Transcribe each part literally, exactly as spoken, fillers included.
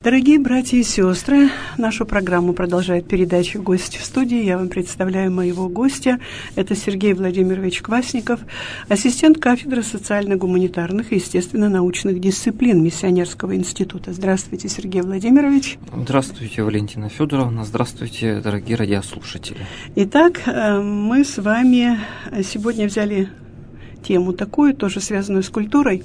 Дорогие братья и сестры, нашу программу продолжает передача «Гость в студии». Я вам представляю моего гостя. Это Сергей Владимирович Квасников, ассистент кафедры социально-гуманитарных и естественно-научных дисциплин Миссионерского института. Здравствуйте, Сергей Владимирович. Здравствуйте, Валентина Федоровна. Здравствуйте, дорогие радиослушатели. Итак, мы с вами сегодня взяли тему такую, тоже связанную с культурой.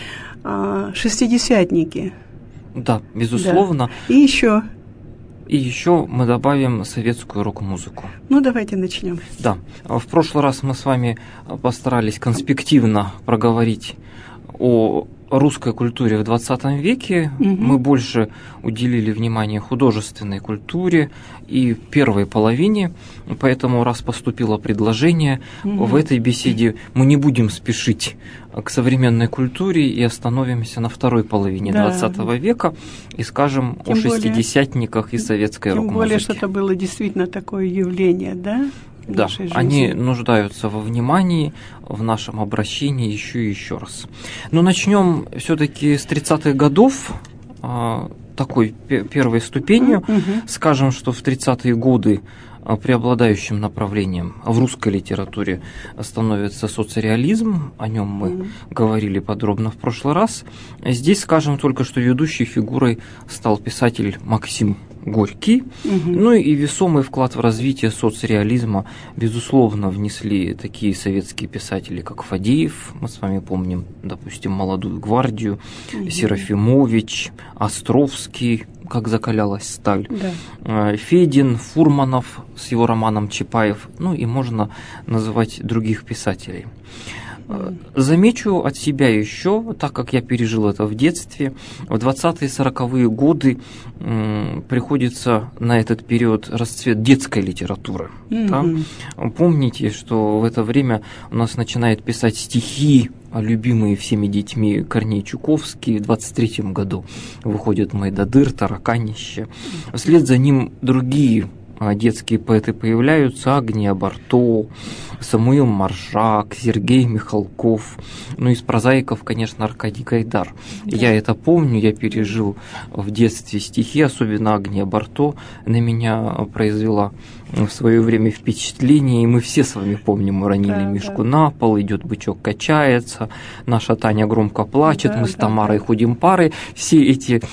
Шестидесятники. Да, безусловно. Да. И еще. И еще мы добавим советскую рок-музыку. Ну, давайте начнем. Да. В прошлый раз мы с вами постарались конспективно проговорить о русской культуре в двадцатом веке. Угу. Мы больше уделили внимание художественной культуре и первой половине, поэтому раз поступило предложение, угу. в этой беседе мы не будем спешить к современной культуре и остановимся на второй половине да. двадцатого века и скажем тем о более, шестидесятниках и советской тем рок-музыке. Тем более, что это было действительно такое явление, да? Да, они нуждаются во внимании, в нашем обращении еще и еще раз. Но начнем все-таки с тридцатых годов, такой первой ступенью. Mm-hmm. Скажем, что в тридцатые годы преобладающим направлением в русской литературе становится соцреализм, о нем мы mm-hmm. говорили подробно в прошлый раз. Здесь скажем только, что ведущей фигурой стал писатель Максим Горький. Угу. Ну и весомый вклад в развитие соцреализма, безусловно, внесли такие советские писатели, как Фадеев, мы с вами помним, допустим, «Молодую гвардию», угу. Серафимович, Островский, «Как закалялась сталь», да. Федин, Фурманов с его романом «Чапаев», ну и можно называть других писателей. Замечу от себя еще, так как я пережил это в детстве, в двадцатые сороковые годы м, приходится на этот период расцвет детской литературы. Mm-hmm. Да? Помните, что в это время у нас начинает писать стихи, любимые всеми детьми Корней Чуковский. В двадцать третьем году выходит «Майдадыр», «Тараканище». Вслед за ним другие детские поэты появляются: Агния Барто, Самуил Маршак, Сергей Михалков. Ну, из прозаиков, конечно, Аркадий Гайдар. Да. Я это помню, я пережил в детстве стихи, особенно Агния Барто на меня произвела в свое время впечатление, и мы все с вами помним: уронили да, мишку да. на пол, идет бычок, качается, наша Таня громко плачет, да, мы с Тамарой да. ходим парой. Все эти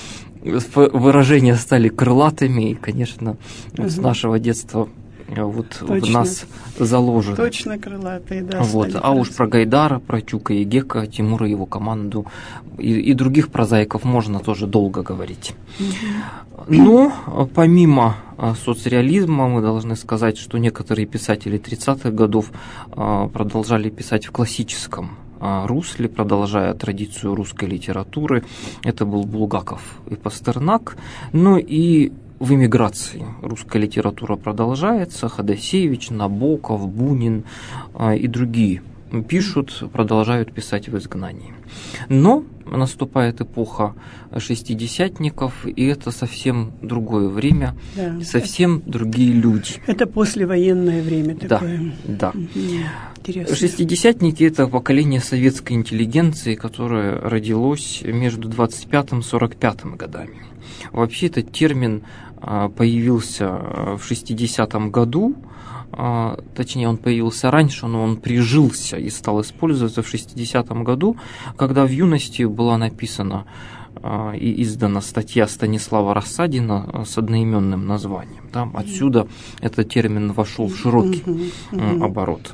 выражения стали крылатыми, и, конечно, угу. с нашего детства вот точно. В нас заложено. Точно крылатые, да. Вот. А уж про Гайдара, про Тюка и Гека, Тимура и его команду и, и других прозаиков можно тоже долго говорить. Угу. Но помимо соцреализма мы должны сказать, что некоторые писатели тридцатых годов продолжали писать в классическом русле, продолжая традицию русской литературы. Это был Булгаков и Пастернак. Ну и в эмиграции русская литература продолжается. Ходосевич, Набоков, Бунин и другие пишут, продолжают писать в изгнании. Но наступает эпоха шестидесятников, и это совсем другое время, да, совсем это, другие люди. Это послевоенное время такое. Да, да. Интересно. Шестидесятники – это поколение советской интеллигенции, которое родилось между двадцать пятым и сорок пятым годами. Вообще этот термин появился в шестидесятом году, точнее, он появился раньше, но он прижился и стал использоваться в шестидесятом году, когда в юности была написана и издана статья Станислава Рассадина с одноименным названием. Да? Отсюда этот термин вошел в широкий оборот.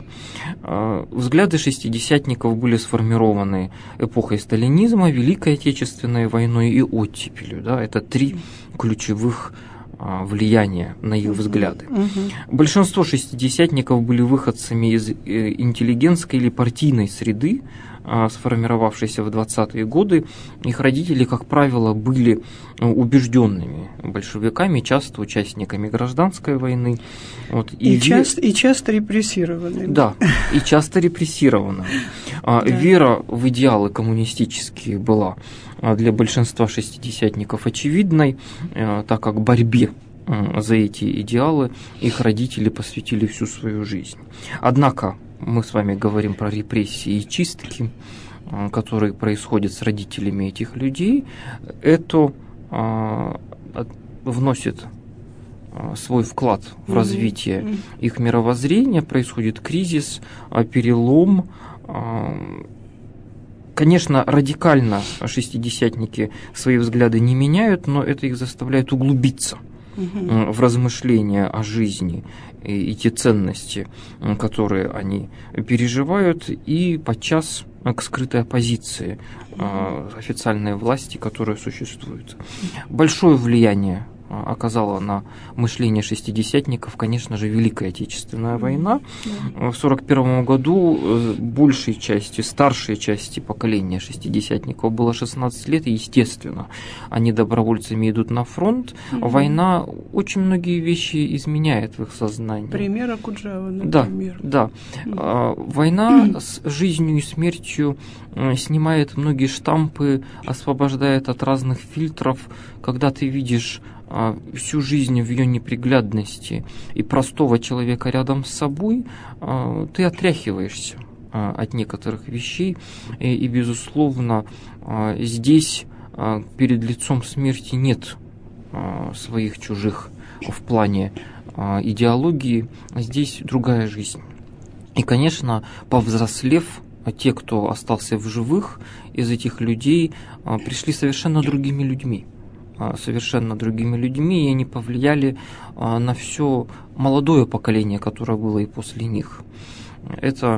Взгляды шестидесятников были сформированы эпохой сталинизма, Великой Отечественной войной и оттепелью. Да? Это три ключевых влияния на их взгляды. Uh-huh. Большинство шестидесятников были выходцами из интеллигентской или партийной среды, сформировавшейся в двадцатые годы. Их родители, как правило, были убежденными большевиками, часто участниками гражданской войны. Вот, и, и, часто, ве... и часто репрессированными. Да, и часто репрессированными. Вера в идеалы коммунистические была для большинства шестидесятников очевидной, так как борьбе за эти идеалы их родители посвятили всю свою жизнь. Однако мы с вами говорим про репрессии и чистки, которые происходят с родителями этих людей. Это вносит свой вклад в развитие mm-hmm. их мировоззрения, происходит кризис, перелом. Конечно, радикально шестидесятники свои взгляды не меняют, но это их заставляет углубиться mm-hmm. в размышления о жизни и те ценности, которые они переживают, и подчас к скрытой оппозиции mm-hmm. официальной власти, которая существует. Большое влияние оказала на мышление шестидесятников, конечно же, Великая Отечественная война. В сорок первом году большей части, старшей части поколения шестидесятников было шестнадцать лет, и, естественно, они добровольцами идут на фронт. Угу. Война очень многие вещи изменяет в их сознании. Пример Окуджава, например. Да, да. Угу. Война с жизнью и смертью снимает многие штампы, освобождает от разных фильтров, когда ты видишь всю жизнь в ее неприглядности и простого человека рядом с собой, ты отряхиваешься от некоторых вещей. И, и безусловно, здесь перед лицом смерти нет своих чужих в плане идеологии, здесь другая жизнь. И, конечно, повзрослев, те, кто остался в живых из этих людей, пришли совершенно другими людьми. совершенно другими людьми, и они повлияли на все молодое поколение, которое было и после них. Это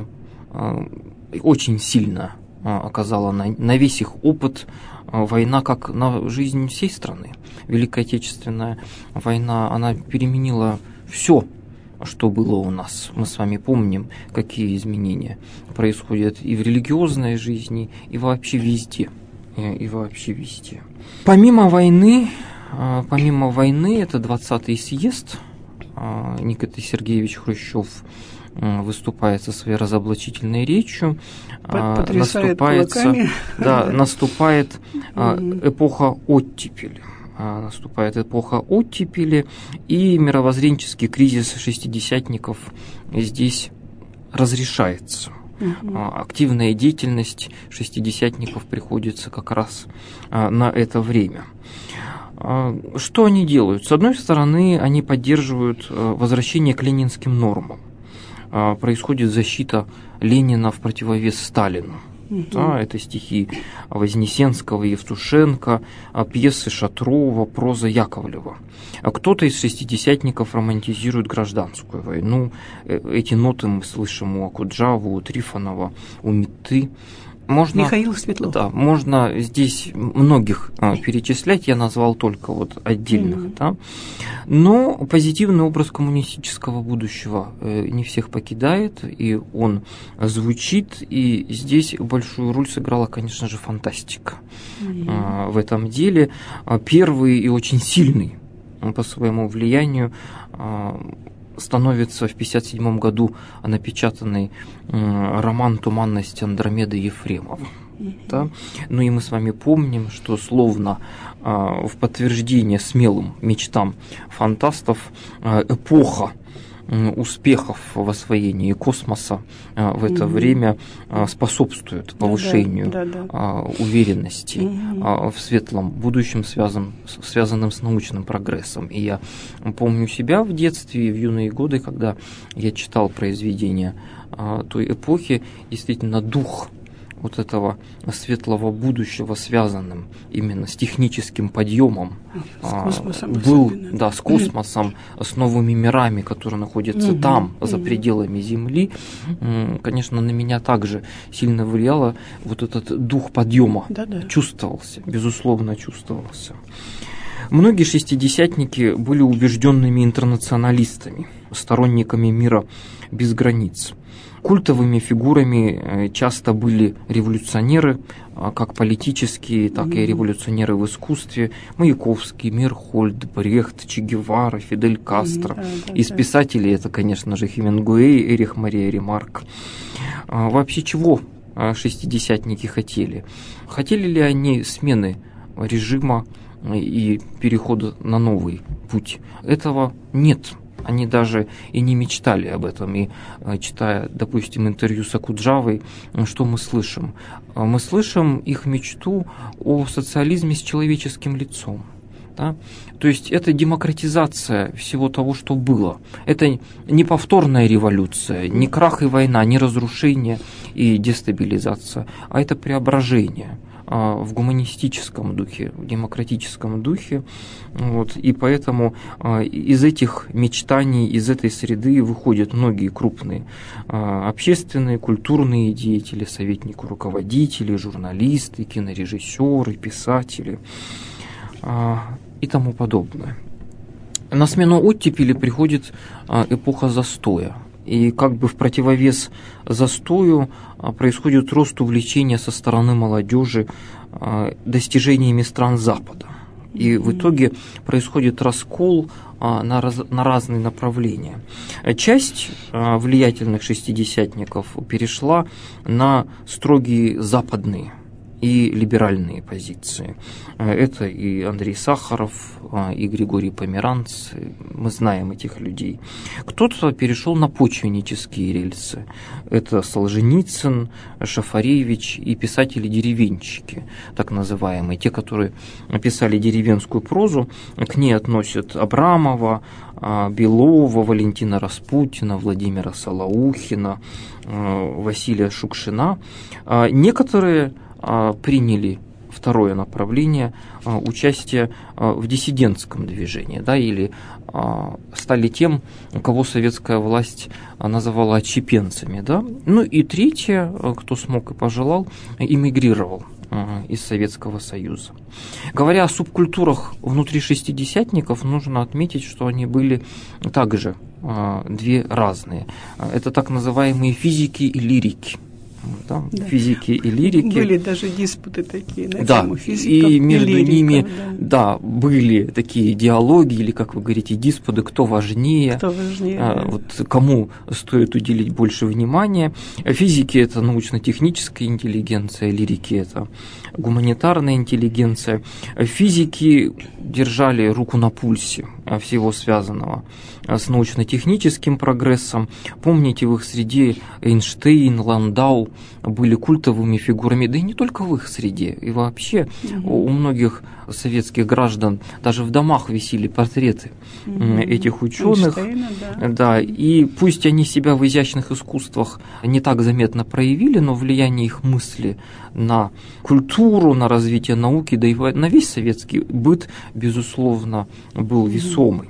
очень сильно оказало на, на весь их опыт война, как на жизнь всей страны. Великая Отечественная война, она переменила все, что было у нас. Мы с вами помним, какие изменения происходят и в религиозной жизни, и вообще везде. И вообще везде. Помимо войны, помимо войны, это двадцатый съезд, Никита Сергеевич Хрущев выступает со своей разоблачительной речью, наступает, да, наступает эпоха оттепели. Наступает эпоха оттепели, и мировоззренческий кризис шестидесятников здесь разрешается. Угу. Активная деятельность шестидесятников приходится как раз на это время. Что они делают? С одной стороны, они поддерживают возвращение к ленинским нормам. Происходит защита Ленина в противовес Сталину. Угу. Да, это стихи Вознесенского, Евтушенко, пьесы Шатрова, проза Яковлева. А кто-то из шестидесятников романтизирует гражданскую войну. Эти ноты мы слышим у Окуджавы, у Трифонова, у Митты. Можно, Михаил Светлов. Да, можно здесь многих а, перечислять, я назвал только вот отдельных. Mm-hmm. Да. Но позитивный образ коммунистического будущего э, не всех покидает, и он звучит, и здесь большую роль сыграла, конечно же, фантастика. Mm-hmm. а, в этом деле. Первый и очень сильный по своему влиянию а, становится в пятьдесят седьмом году напечатанный э, роман «Туманность Андромеды» Ефремова. Mm-hmm. Да? Ну и мы с вами помним, что словно э, в подтверждение смелым мечтам фантастов э, эпоха э, успехов в освоении космоса э, в это mm-hmm. время э, способствует повышению да, да, да. Э, уверенности mm-hmm. э, в светлом будущем, связан, связанном с научным прогрессом. И я помню себя в детстве и в юные годы, когда я читал произведения э, той эпохи, действительно дух вот этого светлого будущего, связанным именно с техническим подъемом, с космосом, был, да, с космосом, с новыми мирами, которые находятся угу, там, угу. за пределами Земли, конечно, на меня также сильно влияло вот этот дух подъема. Да-да. Чувствовался, безусловно, чувствовался. Многие шестидесятники были убежденными интернационалистами, сторонниками мира без границ. Культовыми фигурами часто были революционеры, как политические, так и революционеры в искусстве. Маяковский, Мирхольд, Брехт, Че Гевара, Фидель Кастро. Да, да, Из да. писателей это, конечно же, Хемингуэй, Эрих Мария Ремарк. Вообще чего шестидесятники хотели? Хотели ли они смены режима и перехода на новый путь? Этого нет. Они даже и не мечтали об этом. И читая, допустим, интервью с Окуджавой, что мы слышим? Мы слышим их мечту о социализме с человеческим лицом. Да? То есть это демократизация всего того, что было. Это не повторная революция, не крах и война, не разрушение и дестабилизация, а это преображение в гуманистическом духе, в демократическом духе. Вот. И поэтому из этих мечтаний, из этой среды выходят многие крупные общественные, культурные деятели, советники, руководители, журналисты, кинорежиссеры, писатели и тому подобное. На смену оттепели приходит эпоха застоя. И как бы в противовес застою происходит рост увлечения со стороны молодежи достижениями стран Запада. И в итоге происходит раскол на, раз, на разные направления. Часть влиятельных шестидесятников перешла на строгие западные и либеральные позиции. Это и Андрей Сахаров, и Григорий Померанц, мы знаем этих людей. Кто-то перешел на почвеннические рельсы. Это Солженицын, Шафаревич и писатели-деревенщики, так называемые, те, которые писали деревенскую прозу. К ней относят Абрамова, Белова, Валентина Распутина, Владимира Солоухина, Василия Шукшина. Некоторые приняли второе направление участия в диссидентском движении, да, или стали тем, кого советская власть называла отщепенцами. Да. Ну и третье, кто смог и пожелал, эмигрировал из Советского Союза. Говоря о субкультурах внутри шестидесятников, нужно отметить, что они были также две разные. Это так называемые физики и лирики. Да, да. Физики и лирики. Были даже диспуты такие на да, тему физиков и между и лириков, ними да. да, были такие диалоги, или, как вы говорите, диспуты, кто важнее, кто важнее а, да. вот, кому стоит уделить больше внимания. Физики – это научно-техническая интеллигенция, лирики – это гуманитарная интеллигенция. Физики держали руку на пульсе всего связанного с научно-техническим прогрессом. Помните, в их среде Эйнштейн, Ландау были культовыми фигурами, да и не только в их среде, и вообще угу. у многих советских граждан даже в домах висели портреты угу. этих ученых. Да. Да, и пусть они себя в изящных искусствах не так заметно проявили, но влияние их мысли на культуру, на развитие науки, да и на весь советский быт, безусловно, был весомый.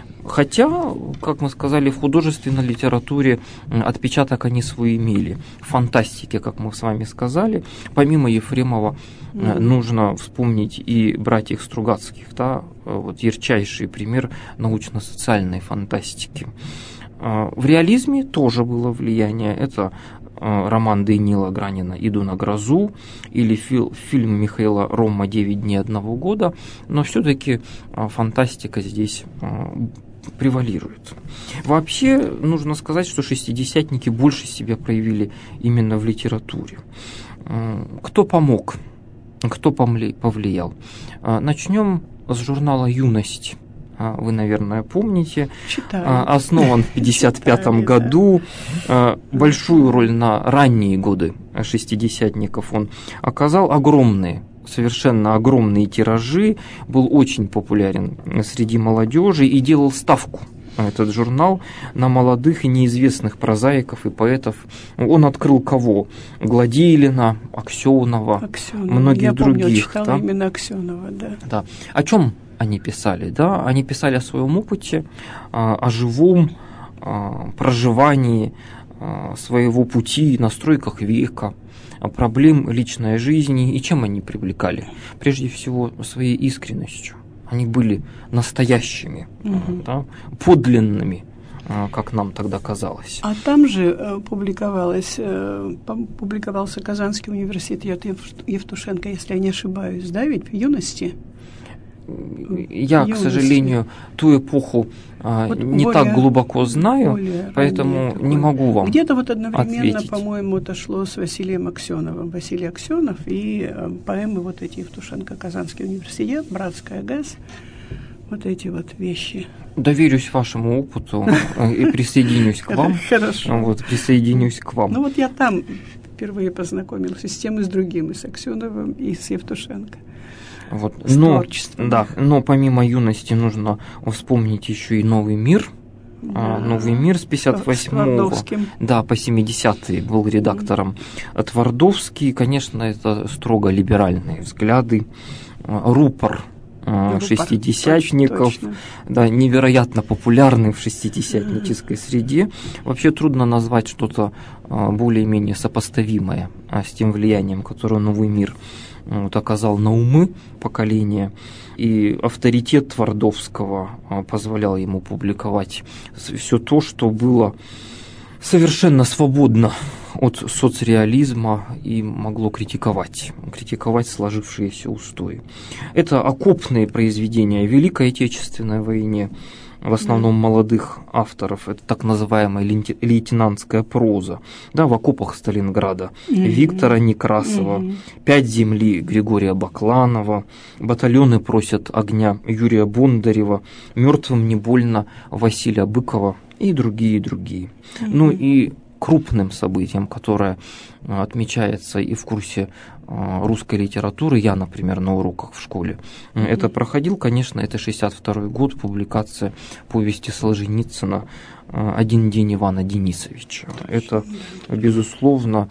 Хотя, как мы сказали, в художественной литературе отпечаток они свой имели. В фантастике, как мы с вами сказали, помимо Ефремова mm-hmm. нужно вспомнить и братьев Стругацких, да, вот ярчайший пример научно-социальной фантастики. В реализме тоже было влияние. Это роман Даниила Гранина «Иду на грозу» или фильм Михаила Ромма «Девять дней одного года», но все-таки фантастика здесь превалирует. Вообще, нужно сказать, что шестидесятники больше себя проявили именно в литературе. Кто помог? Кто повлиял? Начнем с журнала «Юность». Вы, наверное, помните. Читаю. Основан в пятьдесят пятом году. Да. Большую роль на ранние годы шестидесятников он оказал. Огромные, совершенно огромные тиражи. Был очень популярен среди молодежи и делал ставку, этот журнал, на молодых и неизвестных прозаиков и поэтов. Он открыл кого? Гладилина, Аксенова, Аксенова. многих Я других. Я читала да? именно Аксенова, да. Да. О чем они писали? Да? Они писали о своем опыте, о живом проживании своего пути, настройках века, проблем личной жизни. И чем они привлекали? Прежде всего, своей искренностью. Они были настоящими, угу. да, подлинными, как нам тогда казалось. А там же публиковалось, публиковался Казанский университет Евтушенко, если я не ошибаюсь, да, ведь в «Юности»? Я, Юности. К сожалению, ту эпоху вот не более, так глубоко знаю, поэтому не могу вам Где-то вот одновременно, ответить. По-моему, это шло с Василием Аксеновым. Василий Аксенов и поэмы вот эти Евтушенко, Казанский университет, «Братская ГЭС», вот эти вот вещи. Доверюсь вашему опыту и присоединюсь к вам. Хорошо. Вот, присоединюсь к вам. Ну вот я там впервые познакомился с тем и с другим, и с Аксеновым, и с Евтушенко. Вот. С но, творчеством. Да, но помимо юности нужно вспомнить еще и «Новый мир». Да. «Новый мир» с пятьдесят восьмого да, по семидесятые был редактором. Mm-hmm. Твардовский, конечно, это строго либеральные взгляды. «Рупор» шестидесятников, точно, точно. Да, невероятно популярный в шестидесятнической среде. Вообще трудно назвать что-то более-менее сопоставимое с тем влиянием, которое «Новый мир» вот, оказал на умы поколения. И авторитет Твардовского позволял ему публиковать все то, что было совершенно свободно от соцреализма и могло критиковать, критиковать сложившиеся устои. Это окопные произведения о Великой Отечественной войне, в основном молодых авторов, это так называемая лейтенантская проза, да, в окопах Сталинграда, mm-hmm. Виктора Некрасова, mm-hmm. «Пять земли» Григория Бакланова, «Батальоны просят огня» Юрия Бондарева, «Мертвым не больно» Василия Быкова и другие, и другие. Mm-hmm. Ну и крупным событием, которое отмечается и в курсе русской литературы, я, например, на уроках в школе, mm-hmm. это проходил, конечно, это шестьдесят второй год, публикация повести Солженицына «Один день Ивана Денисовича». Это, безусловно,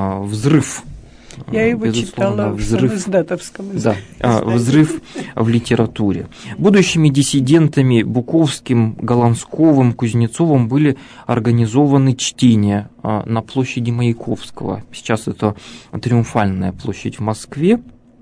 взрыв. Я его читала взрыв, в издатовском да, взрыв в литературе. Будущими диссидентами Буковским, Голландсковым, Кузнецовым были организованы чтения на площади Маяковского. Сейчас это Триумфальная площадь в Москве.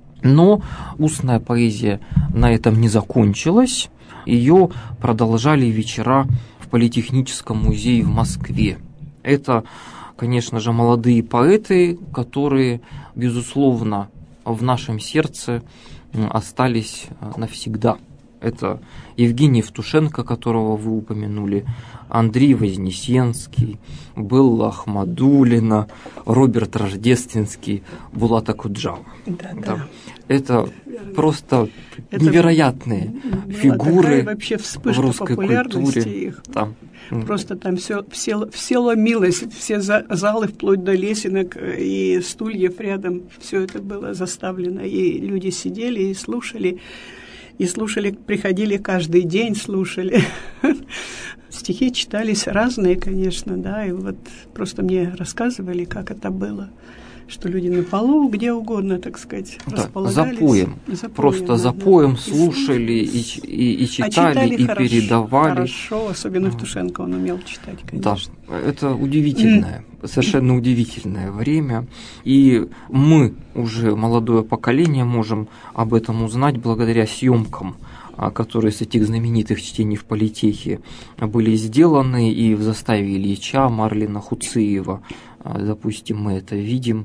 Но устная поэзия на этом не закончилась. Ее продолжали вечера в Политехническом музее в Москве. Это, конечно же, молодые поэты, которые, безусловно, в нашем сердце остались навсегда. Это Евгений Евтушенко, которого вы упомянули, Андрей Вознесенский, Белла Ахмадуллина, Роберт Рождественский, Булат Акуджава. Да, да. Да. Это просто это невероятные фигуры вообще в русской культуре. Их. Там. Просто там все, все, все ломилось, все залы вплоть до лесенок и стульев рядом, все это было заставлено. И люди сидели и слушали, и слушали, приходили каждый день, слушали. Стихи читались разные, конечно, да, и вот просто мне рассказывали, как это было. Что люди на полу, где угодно, так сказать, да, располагались. Запоем. Запоем. Просто да, запоем да. слушали и, и, и читали, а читали и хорошо, передавали. Хорошо, особенно Евтушенко, он умел читать, конечно. Да, это удивительное, mm. совершенно удивительное время. И мы, уже молодое поколение, можем об этом узнать благодаря съемкам, которые с этих знаменитых чтений в Политехе были сделаны, и в заставе Ильича, Марлина Хуциева, допустим, мы это видим,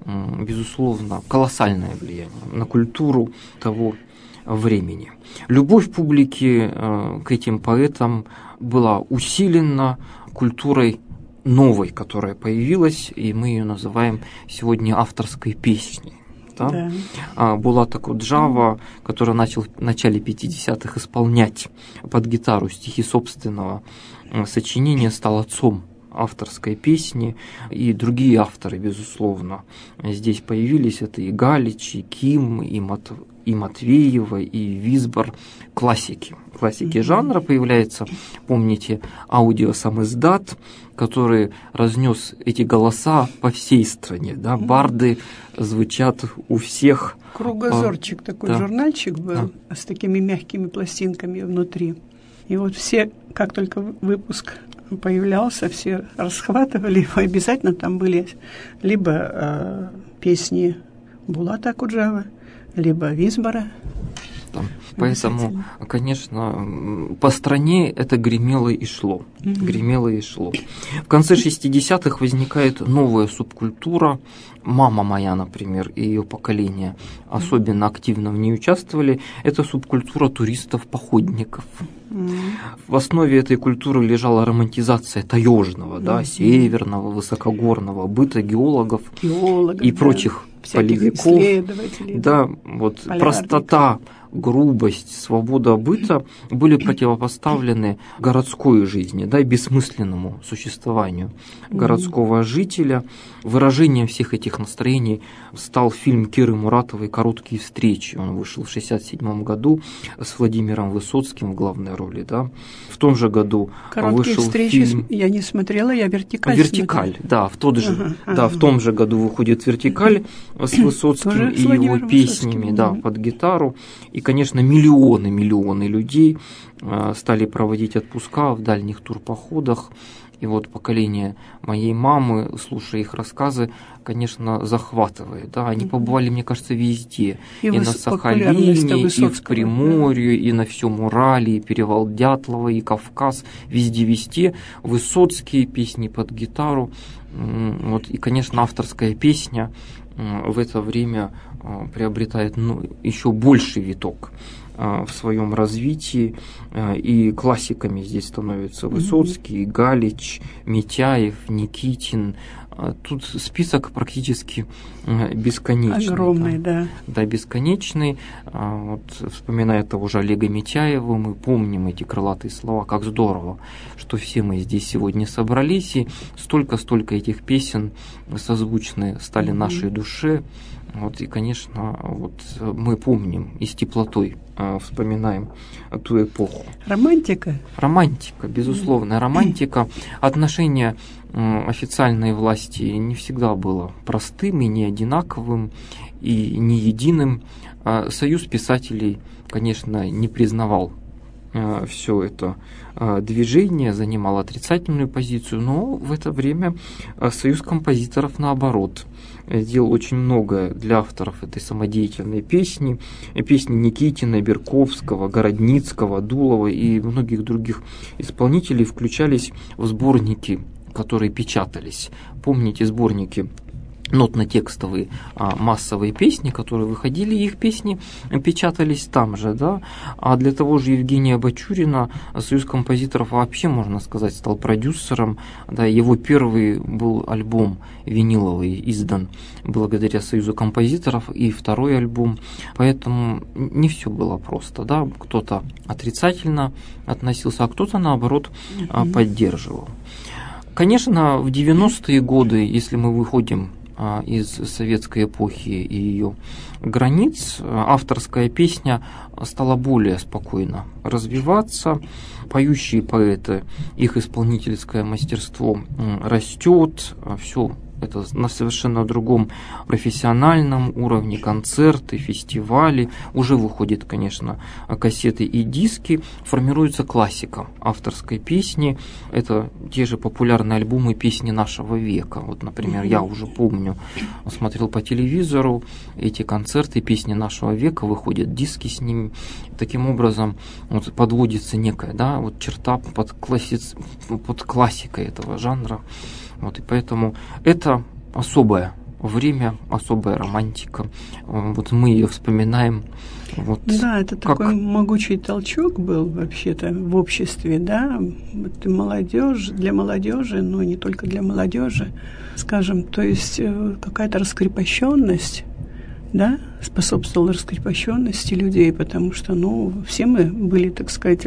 безусловно, колоссальное влияние на культуру того времени. Любовь публики к этим поэтам была усилена культурой новой, которая появилась, и мы ее называем сегодня авторской песней. Да? Да. Булат Акуджава, который начал в начале пятидесятых исполнять под гитару стихи собственного сочинения, стал отцом авторской песни, и другие авторы, безусловно, здесь появились. Это и Галич, и Ким, и, Мат... и Матвеева, и Висбор, классики. Классики mm-hmm. жанра. Появляется, помните, аудиосамиздат, который разнес эти голоса по всей стране. Да? Mm-hmm. Барды звучат у всех. Кругозорчик, а, такой да. журнальчик был, да. с такими мягкими пластинками внутри. И вот все, как только выпуск появлялся, все расхватывали его, обязательно там были либо э, песни Булата Акуджавы, либо Висбора. Там. Поэтому, конечно, по стране это гремело и шло. Mm-hmm. Гремело и шло. В конце шестидесятых возникает новая субкультура. Мама моя, например, и ее поколение особенно активно в ней участвовали. Это субкультура туристов-походников. Mm-hmm. В основе этой культуры лежала романтизация таежного, mm-hmm. да, северного, высокогорного быта геологов, Геологов, и да. прочих полевиков. Да, вот простота грубость, свобода быта были противопоставлены городской жизни, да, бессмысленному существованию городского жителя. Выражением всех этих настроений стал фильм Киры Муратовой «Короткие встречи». Он вышел в шестьдесят седьмом году с Владимиром Высоцким в главной роли. Да. В том же году «Короткие вышел встречи» фильм... я не смотрела, я «Вертикаль». «Вертикаль», смотрела. Да, в, тот же, ага, да ага. в том же году выходит «Вертикаль» с Высоцким и его песнями, да, под гитару. И, конечно, миллионы, миллионы людей стали проводить отпуска в дальних турпоходах. И вот поколение моей мамы, слушая их рассказы, конечно, захватывает. Да? Они побывали, мне кажется, везде. И, и на Сахалине, и в Приморье, да. и на всем Урале, и перевал Дятлова, и Кавказ. Везде-везде. Высоцкие песни под гитару. Вот. И, конечно, авторская песня в это время приобретает ну, еще больший виток в своем развитии, и классиками здесь становятся Высоцкий, Галич, Митяев, Никитин. Тут список практически бесконечный. Огромный, да. Да, бесконечный. Вот, вспоминая того же Олега Митяева, мы помним эти крылатые слова, как здорово, что все мы здесь сегодня собрались, и столько-столько этих песен созвучные стали mm-hmm. нашей душе. Вот, и, конечно, вот мы помним и с теплотой э, вспоминаем ту эпоху. Романтика? Романтика, безусловно. Романтика. Отношение э, официальной власти не всегда было простым и не одинаковым, и не единым. Э, Союз писателей, конечно, не признавал э, все это э, движение, занимал отрицательную позицию, но в это время э, Союз композиторов, наоборот, сделал очень многое для авторов этой самодеятельной песни. Песни Никитина, Берковского, Городницкого, Дулова и многих других исполнителей включались в сборники, которые печатались. Помните сборники нотно-текстовые а, массовые песни, которые выходили, их песни печатались там же, да, а для того же Евгения Бачурина Союз композиторов вообще, можно сказать, стал продюсером, да, его первый был альбом виниловый издан благодаря Союзу композиторов, и второй альбом, поэтому не все было просто, да, кто-то отрицательно относился, а кто-то, наоборот, mm-hmm. поддерживал. Конечно, в девяностые годы, если мы выходим из советской эпохи и ее границ, авторская песня стала более спокойно развиваться. Поющие поэты, их исполнительское мастерство растет, все это на совершенно другом профессиональном уровне, концерты, фестивали, уже выходят, конечно, кассеты и диски, формируется классика авторской песни, это те же популярные альбомы песни нашего века, вот, например, я уже помню, смотрел по телевизору эти концерты, песни нашего века, выходят диски с ними, таким образом вот, подводится некая, да, вот черта под, классиц... под классикой этого жанра. Вот, и поэтому это особое время, особая романтика. Вот мы ее вспоминаем. Вот да, это как... такой могучий толчок был вообще-то в обществе, да. Вот молодежь, для молодежи, но не только для молодежи, скажем, то есть какая-то раскрепощенность, да, способствовала раскрепощенности людей, потому что, ну, все мы были, так сказать,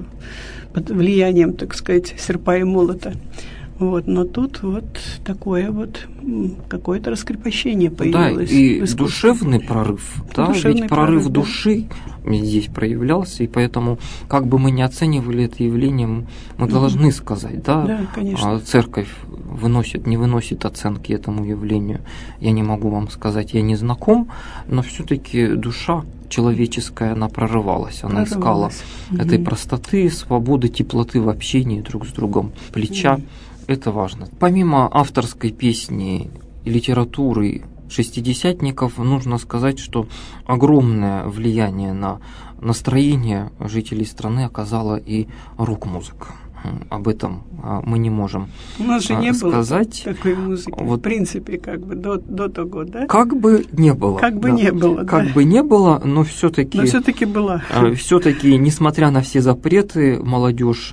под влиянием, так сказать, серпа и молота. Вот, но тут вот такое вот какое-то раскрепощение появилось. Да, и душевный прорыв, да, душевный ведь прорыв, прорыв души да. здесь проявлялся, и поэтому, как бы мы ни оценивали это явление, мы mm-hmm. должны сказать, да, да, конечно. Церковь выносит, не выносит оценки этому явлению. Я не могу вам сказать, я не знаком, но все-таки душа человеческая, она прорывалась, она прорывалась. искала mm-hmm. этой простоты, свободы, теплоты в общении друг с другом, плеча. Mm-hmm. Это важно. Помимо авторской песни и литературы шестидесятников, нужно сказать, что огромное влияние на настроение жителей страны оказала и рок-музыка. Об этом мы не можем сказать. У нас же не сказать. было такой музыки, вот, в принципе, как бы до, до того, да? Как бы не было. Как бы да. не было, да. Как бы не было, но все-таки... Но все-таки была. Все-таки, несмотря на все запреты, молодежь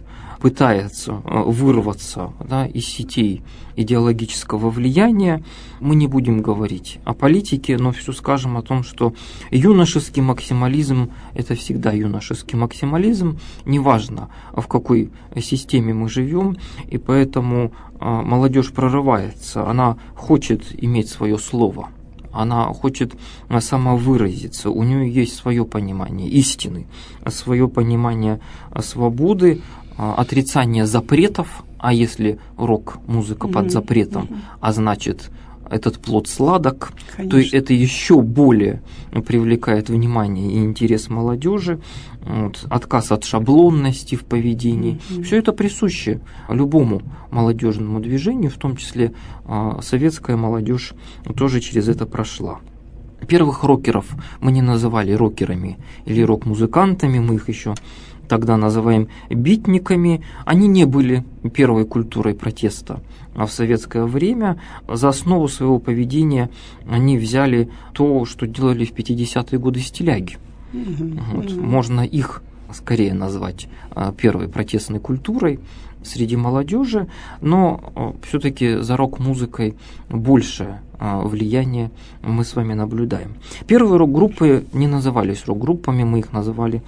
пытается вырваться, да, из сетей идеологического влияния. Мы не будем говорить о политике, но все скажем о том, что юношеский максимализм – это всегда юношеский максимализм, неважно, в какой системе мы живем, и поэтому молодежь прорывается, она хочет иметь свое слово. Она хочет самовыразиться, у нее есть свое понимание истины, свое понимание свободы, отрицание запретов, а если рок-музыка mm-hmm. под запретом, mm-hmm. а значит этот плод сладок, Конечно. То это еще более привлекает внимание и интерес молодежи, вот, отказ от шаблонности в поведении. Mm-hmm. Все это присуще любому молодежному движению, в том числе э, советская молодежь тоже через это прошла. Первых рокеров мы не называли рокерами или рок-музыкантами, мы их еще тогда называем битниками. Они не были первой культурой протеста в советское время. За основу своего поведения они взяли то, что делали в пятидесятые годы стиляги. Mm-hmm. Вот. Mm-hmm. Можно их скорее назвать первой протестной культурой среди молодежи, но все-таки за рок-музыкой большее влияние мы с вами наблюдаем. Первые рок-группы не назывались рок-группами, мы их называли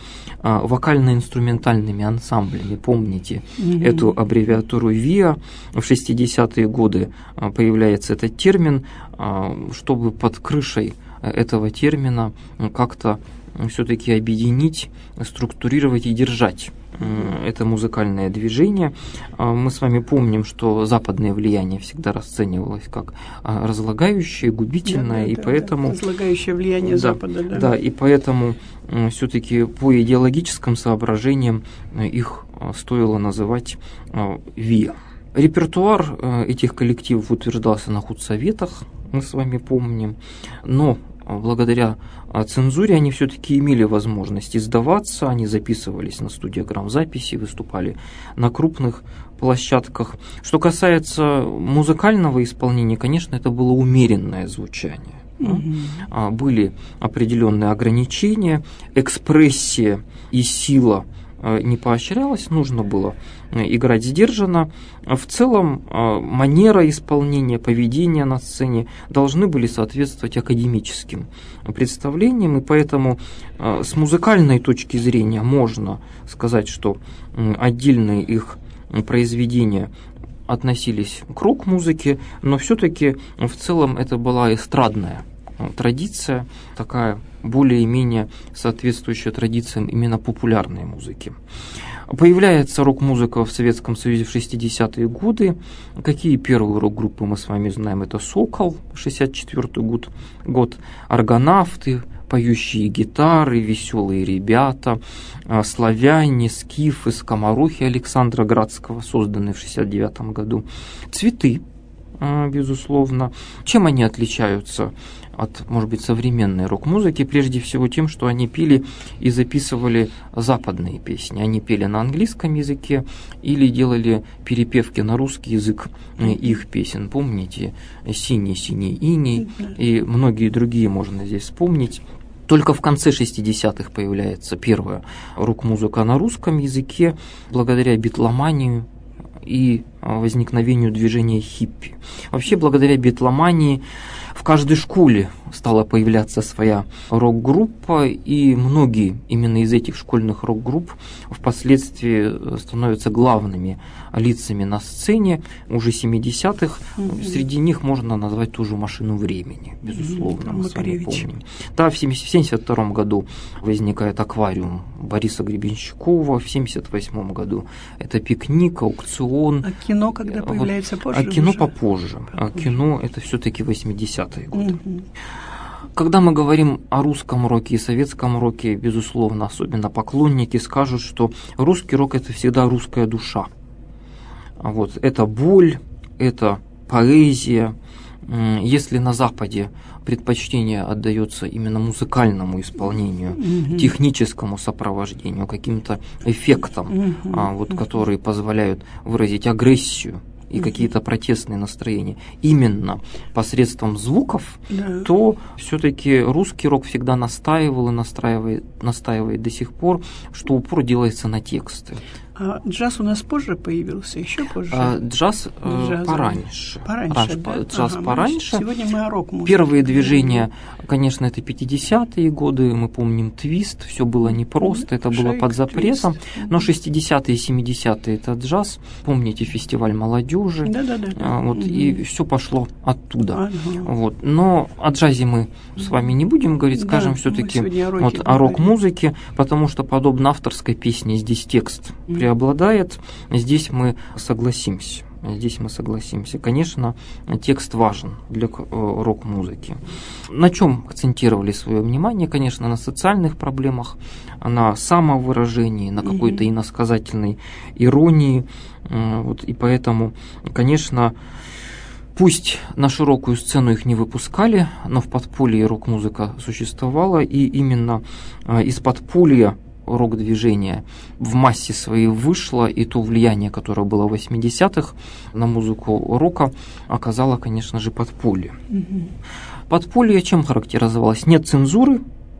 вокально-инструментальными ансамблями. Помните mm-hmm. эту аббревиатуру ВИА? В шестидесятые годы появляется этот термин, чтобы под крышей этого термина как-то все-таки объединить, структурировать и держать это музыкальное движение. Мы с вами помним, что западное влияние всегда расценивалось как разлагающее, губительное, да, да, и да, поэтому... Да, разлагающее влияние да, Запада, да. Да, и поэтому все-таки по идеологическим соображениям их стоило называть ВИА. Репертуар этих коллективов утверждался на худсоветах, мы с вами помним, но благодаря цензуре они все-таки имели возможность издаваться, они записывались на студиограмм-записи, выступали на крупных площадках. Что касается музыкального исполнения, конечно, это было умеренное звучание. Mm-hmm. Были определенные ограничения, экспрессия и сила не поощрялась, нужно было играть сдержанно. В целом манера исполнения, поведение на сцене должны были соответствовать академическим представлениям, и поэтому с музыкальной точки зрения можно сказать, что отдельные их произведения относились к рок-музыке, но все-таки в целом это была эстрадная традиция, такая более-менее соответствующая традициям именно популярной музыки. Появляется рок-музыка в Советском Союзе в шестидесятые годы. Какие первые рок-группы мы с вами знаем? Это «Сокол», шестьдесят четвёртый год, год, «Аргонавты», поющие гитары, веселые ребята, славяне, скифы, скоморохи Александра Градского, созданные в шестьдесят девятом году, «Цветы», безусловно. Чем они отличаются от, может быть, современной рок-музыки? Прежде всего тем, что они пели и записывали западные песни. Они пели на английском языке или делали перепевки на русский язык их песен. Помните «Синий-синий иней» и многие другие можно здесь вспомнить. Только в конце шестидесятых появляется первая рок-музыка на русском языке благодаря битломании и возникновению движения хиппи. Вообще, благодаря битломании в каждой школе стала появляться своя рок-группа, и многие именно из этих школьных рок-групп впоследствии становятся главными лицами на сцене уже семидесятых. Mm-hmm. Среди них можно назвать ту же «Машину времени», безусловно, mm-hmm. мы с вами помним. Да, в семьдесят втором году возникает «Аквариум» Бориса Гребенщикова, в семьдесят восьмом году это «Пикник», «Аукцион». А кино когда появляется позже? А кино уже? попозже. А кино это все-таки восьмидесятые годы. Mm-hmm. Когда мы говорим о русском роке и советском роке, безусловно, особенно поклонники скажут, что русский рок – это всегда русская душа. Вот, это боль, это поэзия. Если на Западе предпочтение отдается именно музыкальному исполнению, mm-hmm. техническому сопровождению, каким-то эффектам, mm-hmm. а, вот, которые позволяют выразить агрессию и какие-то протестные настроения именно посредством звуков, да. то все-таки русский рок всегда настаивал и настраивает, настаивает до сих пор, что упор делается на тексты. А джаз у нас позже появился, еще позже? А, джаз э, пораньше. Пораньше, Раньше, да? Джаз ага, пораньше. Сегодня мы о рок-музыке. Первые движения, конечно, это пятидесятые годы, мы помним твист, все было непросто, mm-hmm. это было Шейк, под запретом, твист. но шестидесятые и семидесятые это джаз, помните фестиваль молодежи, да-да-да. а, вот, mm-hmm. и все пошло оттуда. Ага. Вот. Но о джазе мы с вами не будем говорить, скажем да, все-таки вот о рок-музыке, потому что подобно авторской песне здесь текст mm-hmm. преобладает, здесь мы согласимся. Здесь мы согласимся. Конечно, текст важен для рок-музыки. На чем акцентировали свое внимание? Конечно, на социальных проблемах, на самовыражении, на какой-то иносказательной иронии. Вот, и поэтому, конечно, пусть на широкую сцену их не выпускали, но в подполье рок-музыка существовала, и именно из подполья рок-движение в массе своей вышло, и то влияние, которое было в восьмидесятых на музыку рока, оказало, конечно же, подполье. Mm-hmm. Подполье чем характеризовалось? Нет цензуры,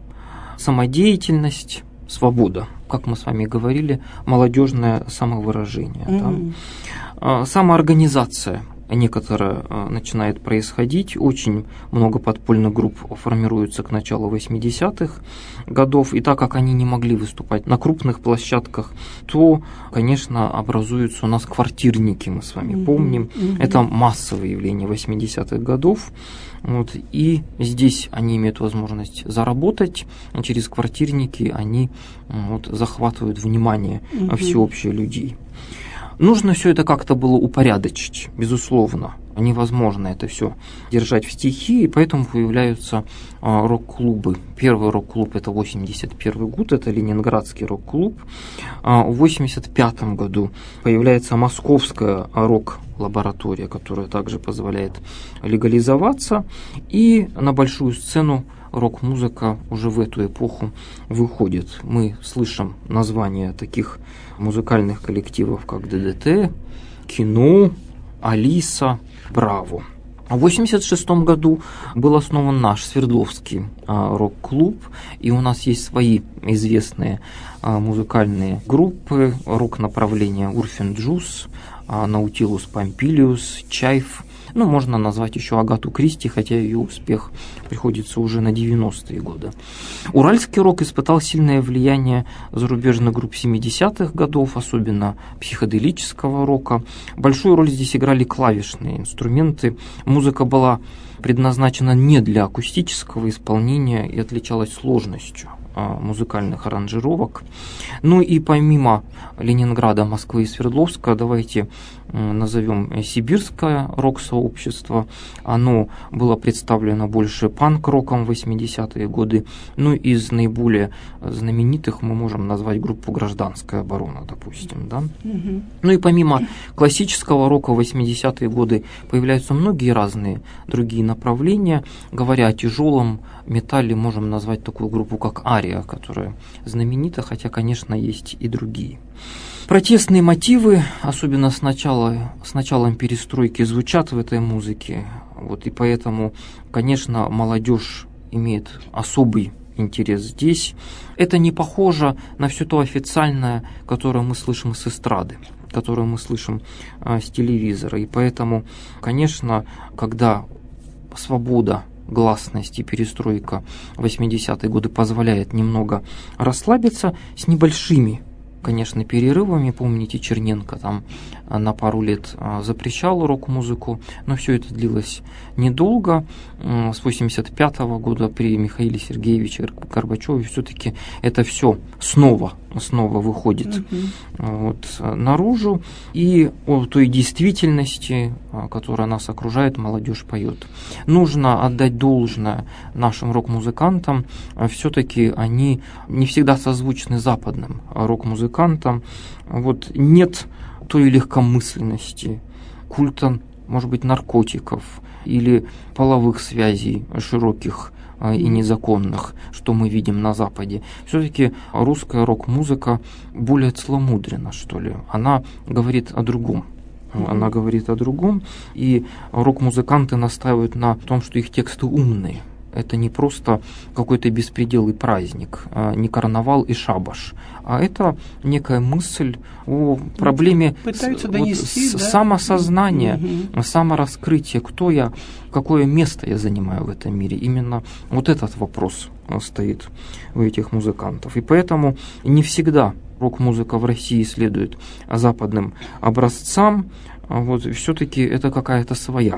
самодеятельность, свобода. Как мы с вами говорили, молодежное самовыражение. Mm-hmm. Да? Самоорганизация некоторая начинает происходить. Очень много подпольных групп формируются к началу восьмидесятых годов. И так как они не могли выступать на крупных площадках, то, конечно, образуются у нас квартирники, мы с вами mm-hmm. помним. Mm-hmm. Это массовое явление восьмидесятых годов. Вот, и здесь они имеют возможность заработать. Через квартирники они вот, захватывают внимание mm-hmm. всеобщее людей. Нужно все это как-то было упорядочить, безусловно. Невозможно это все держать в стихии, поэтому появляются а, рок-клубы. Первый рок-клуб это восемьдесят первый год, это Ленинградский рок-клуб. А, в восемьдесят пятом году появляется Московская рок-лаборатория, которая также позволяет легализоваться. И на большую сцену рок-музыка уже в эту эпоху выходит. Мы слышим названия таких музыкальных коллективов, как ДДТ, Кино, Алиса, Браво. В восемьдесят шестом году был основан наш Свердловский а, рок-клуб, и у нас есть свои известные а, музыкальные группы рок-направления Урфин Джюс, а, Наутилус Помпилиус, Чайф. Ну, можно назвать еще Агату Кристи, хотя ее успех приходится уже на девяностые годы. Уральский рок испытал сильное влияние зарубежных групп семидесятых годов, особенно психоделического рока. Большую роль здесь играли клавишные инструменты. Музыка была предназначена не для акустического исполнения и отличалась сложностью музыкальных аранжировок. Ну и помимо Ленинграда, Москвы и Свердловска, давайте назовем сибирское рок-сообщество. Оно было представлено больше панк-роком в восьмидесятые годы. Ну из наиболее знаменитых мы можем назвать группу «Гражданская оборона», допустим. Да? Mm-hmm. Ну и помимо классического рока в восьмидесятые годы появляются многие разные другие направления. Говоря о тяжелом металле, можем назвать такую группу, как «Ария», которая знаменита, хотя, конечно, есть и другие. Протестные мотивы, особенно с, начала, с началом перестройки, звучат в этой музыке. Вот, и поэтому, конечно, молодежь имеет особый интерес здесь. Это не похоже на все то официальное, которое мы слышим с эстрады, которое мы слышим а, с телевизора. И поэтому, конечно, когда свобода, гласность и перестройка восьмидесятые годы позволяет немного расслабиться с небольшими, конечно, перерывами. Помните, Черненко там на пару лет запрещал рок-музыку, но все это длилось недолго. С восемьдесят пятого года при Михаиле Сергеевиче Горбачеве все-таки это все снова, снова выходит mm-hmm. вот, наружу. И о той действительности, которая нас окружает, молодежь поет. Нужно отдать должное нашим рок-музыкантам. Все-таки они не всегда созвучны западным рок-музыкантам. Вот нет той легкомысленности, культа, может быть, наркотиков или половых связей широких и незаконных, что мы видим на Западе. Все-таки русская рок-музыка более целомудренна, что ли. Она говорит о другом. Она говорит о другом, и рок-музыканты настаивают на том, что их тексты умные. это не просто какой-то беспредел и праздник, не карнавал и шабаш, а это некая мысль о проблеме Пытаются донести, вот, да? самосознания, угу. самораскрытия, кто я, какое место я занимаю в этом мире. Именно вот этот вопрос стоит у этих музыкантов. И поэтому не всегда рок-музыка в России следует западным образцам, вот, все-таки это какая-то своя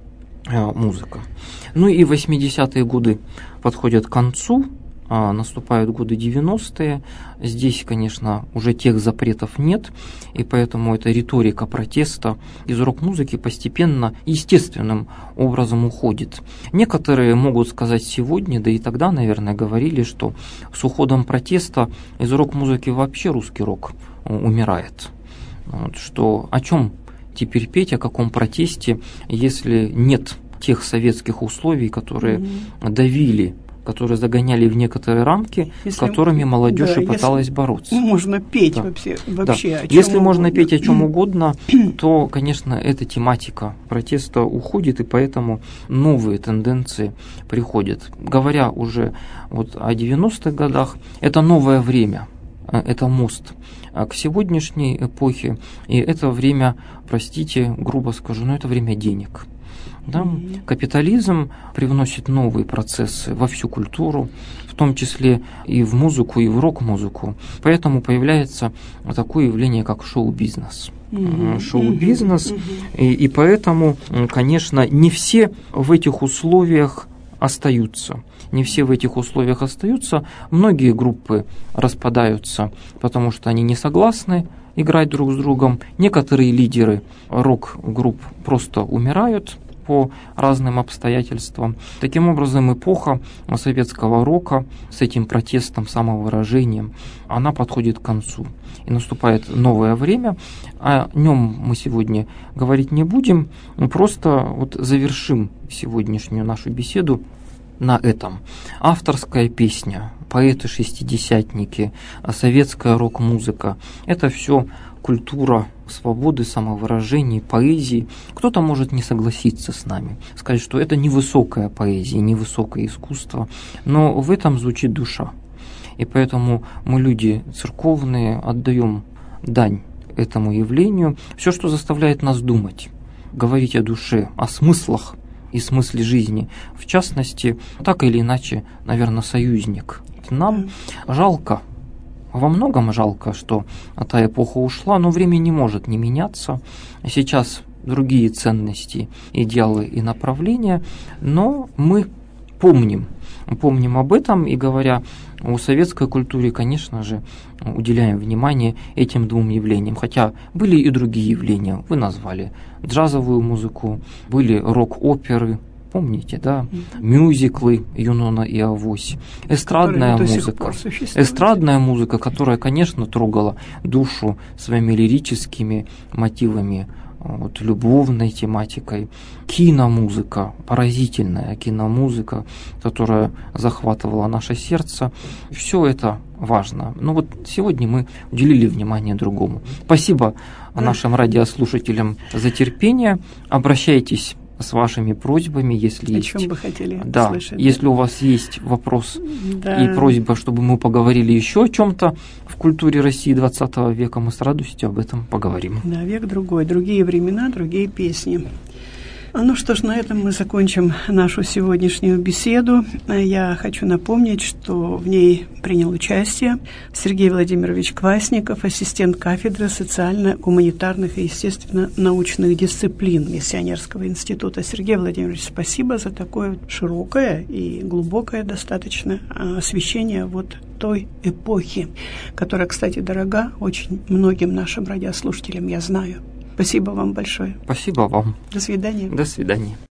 музыка. Ну и восьмидесятые годы подходят к концу, а наступают годы девяностые. Здесь, конечно, уже тех запретов нет, и поэтому эта риторика протеста из рок-музыки постепенно, естественным образом уходит. Некоторые могут сказать сегодня, да и тогда, наверное, говорили, что с уходом протеста из рок-музыки вообще русский рок умирает. Вот, что о чем теперь петь, о каком протесте, если нет тех советских условий, которые mm-hmm. давили, которые загоняли в некоторые рамки, если, с которыми молодежь да, и пыталась бороться. Можно петь да. вообще, вообще да. о чем Если угодно. можно петь о чем угодно, то, конечно, эта тематика протеста уходит, и поэтому новые тенденции приходят. Говоря уже вот о девяностых годах, это новое время, это мост к сегодняшней эпохе, и это время, простите, грубо скажу, но это время денег. Да? Mm-hmm. Капитализм привносит новые процессы во всю культуру, в том числе и в музыку, и в рок-музыку. Поэтому появляется такое явление, как шоу-бизнес. Mm-hmm. Шоу-бизнес, mm-hmm. и, и поэтому, конечно, не все в этих условиях остаются. Не все в этих условиях остаются. Многие группы распадаются, потому что они не согласны играть друг с другом. Некоторые лидеры рок-групп просто умирают по разным обстоятельствам. Таким образом, эпоха советского рока с этим протестом, самовыражением, она подходит к концу. И наступает новое время. О нем мы сегодня говорить не будем. Мы просто вот завершим сегодняшнюю нашу беседу на этом. Авторская песня, поэты-шестидесятники, советская рок-музыка – это все культура свободы, самовыражений, поэзии. Кто-то может не согласиться с нами, сказать, что это невысокая поэзия, невысокое искусство, но в этом звучит душа. И поэтому мы, люди церковные, отдаем дань этому явлению. Все, что заставляет нас думать, говорить о душе, о смыслах и смысле жизни, в частности, так или иначе, наверное, союзник. Нам жалко, во многом жалко, что та эпоха ушла, но время не может не меняться. Сейчас другие ценности, идеалы и направления, но мы помним, помним об этом, и говоря о советской культуре, конечно же, уделяем внимание этим двум явлениям. Хотя были и другие явления. Вы назвали джазовую музыку, были рок-оперы, помните, да, мюзиклы «Юнона и Авось», эстрадная музыка, эстрадная музыка, которая, конечно, трогала душу своими лирическими мотивами, вот, любовной тематикой, киномузыка, поразительная киномузыка, которая захватывала наше сердце. Все это важно. Но вот сегодня мы уделили внимание другому. Спасибо нашим радиослушателям за терпение. Обращайтесь с вашими просьбами, если о есть. О чем бы хотели да, слышать. Если да? у вас есть вопрос да. и просьба, чтобы мы поговорили еще о чем-то в культуре России двадцатого века, мы с радостью об этом поговорим. Да, век другой, другие времена, другие песни. Ну что ж, на этом мы закончим нашу сегодняшнюю беседу. Я хочу напомнить, что в ней принял участие Сергей Владимирович Квасников, ассистент кафедры социально-гуманитарных и естественно-научных дисциплин Миссионерского института. Сергей Владимирович, спасибо за такое широкое и глубокое достаточно освещение вот той эпохи, которая, кстати, дорога очень многим нашим радиослушателям, я знаю. Спасибо вам большое. Спасибо вам. До свидания. До свидания.